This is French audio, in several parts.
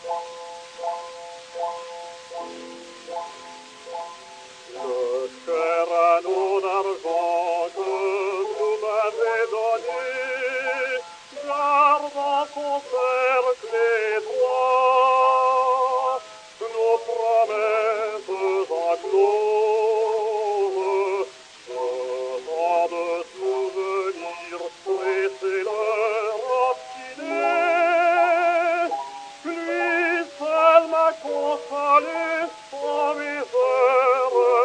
Le cher anneau d'argent que vous m'avez donné garde en son cercle étroit nos promesses encloses. Tant de souvenirs pressés leur obstiné, lui seul m'a consolé en mes heures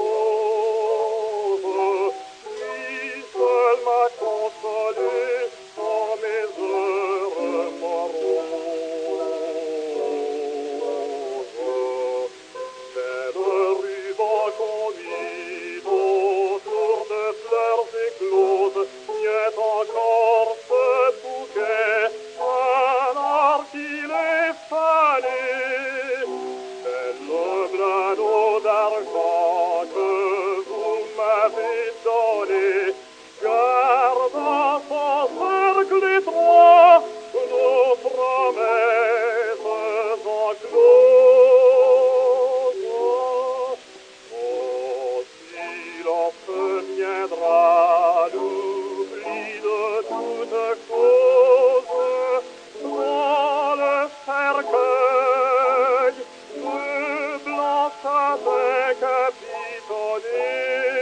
moroses. Lui seul m'a consolé en mes heures moroses. Belle ruban conduite autour de fleurs écloses, tient encore ce bouquet, alors qu'il est fané. Belle anneau d'argent que vous m'avez donné, garde en son cercle étroit nos promesses encloses. Oh, silence viendra l'oubli de toute cause dans le cercueil de blanc satin capitonné.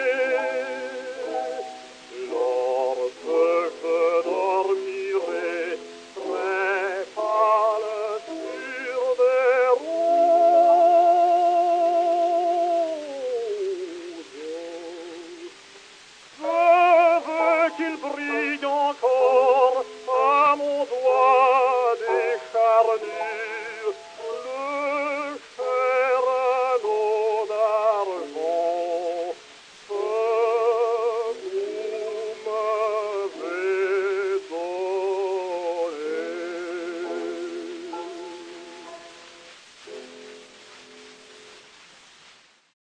Lorsque je dormirai très pâle sur des roses, je veux qu'il brille encore à mon doigt décharné.